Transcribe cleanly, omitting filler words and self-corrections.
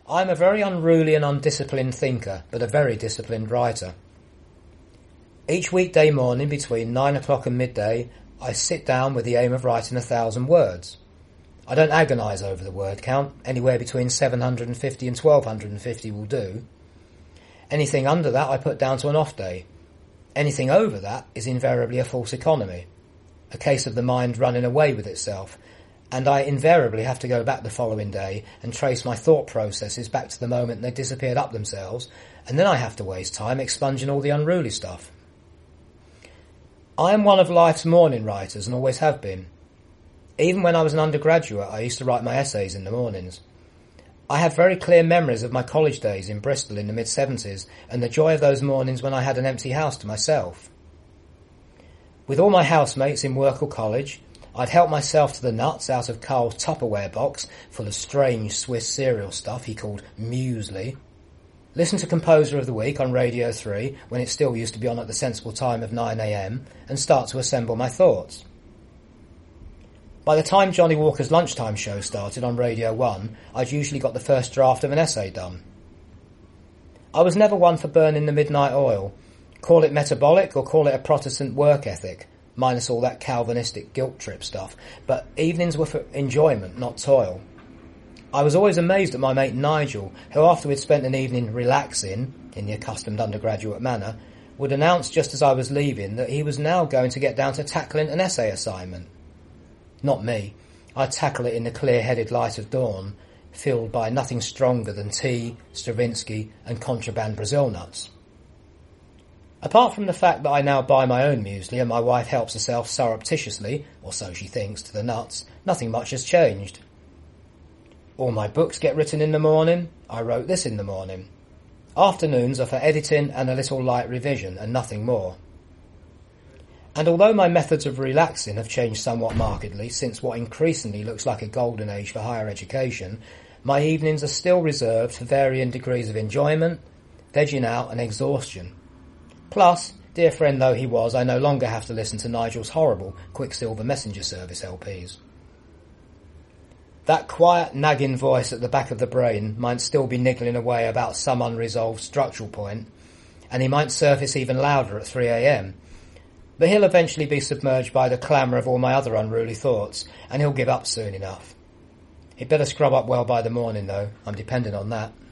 I'm a very unruly and undisciplined thinker, but a very disciplined writer. Each weekday morning between 9 o'clock and midday, I sit down with the aim of writing 1,000 words. I don't agonise over the word count. Anywhere between 750 and 1,250 will do. Anything under that I put down to an off day. Anything over that is invariably a false economy, a case of the mind running away with itself, and I invariably have to go back the following day and trace my thought processes back to the moment they disappeared up themselves, and then I have to waste time expunging all the unruly stuff. I am one of life's morning writers and always have been. Even when I was an undergraduate, I used to write my essays in the mornings. I have very clear memories of my college days in Bristol in the mid-70s and the joy of those mornings when I had an empty house to myself. With all my housemates in work or college, I'd help myself to the nuts out of Carl's Tupperware box full of strange Swiss cereal stuff he called muesli, listen to Composer of the Week on Radio 3 when it still used to be on at the sensible time of 9 a.m, and start to assemble my thoughts. By the time Johnny Walker's lunchtime show started on Radio 1, I'd usually got the first draft of an essay done. I was never one for burning the midnight oil. Call it metabolic or call it a Protestant work ethic, minus all that Calvinistic guilt trip stuff, but evenings were for enjoyment, not toil. I was always amazed at my mate Nigel, who after we'd spent an evening relaxing, in the accustomed undergraduate manner, would announce just as I was leaving that he was now going to get down to tackling an essay assignment. Not me. I'd tackle it in the clear-headed light of dawn, filled by nothing stronger than tea, Stravinsky and contraband Brazil nuts. Apart from the fact that I now buy my own muesli and my wife helps herself surreptitiously, or so she thinks, to the nuts, nothing much has changed. All my books get written in the morning. I wrote this in the morning. Afternoons are for editing and a little light revision and nothing more. And although my methods of relaxing have changed somewhat markedly since what increasingly looks like a golden age for higher education, my evenings are still reserved for varying degrees of enjoyment, vegging out and exhaustion. Plus, dear friend though he was, I no longer have to listen to Nigel's horrible Quicksilver Messenger Service LPs. That quiet nagging voice at the back of the brain might still be niggling away about some unresolved structural point, and he might surface even louder at 3 a.m, but he'll eventually be submerged by the clamour of all my other unruly thoughts, and he'll give up soon enough. He'd better scrub up well by the morning, though. I'm depending on that.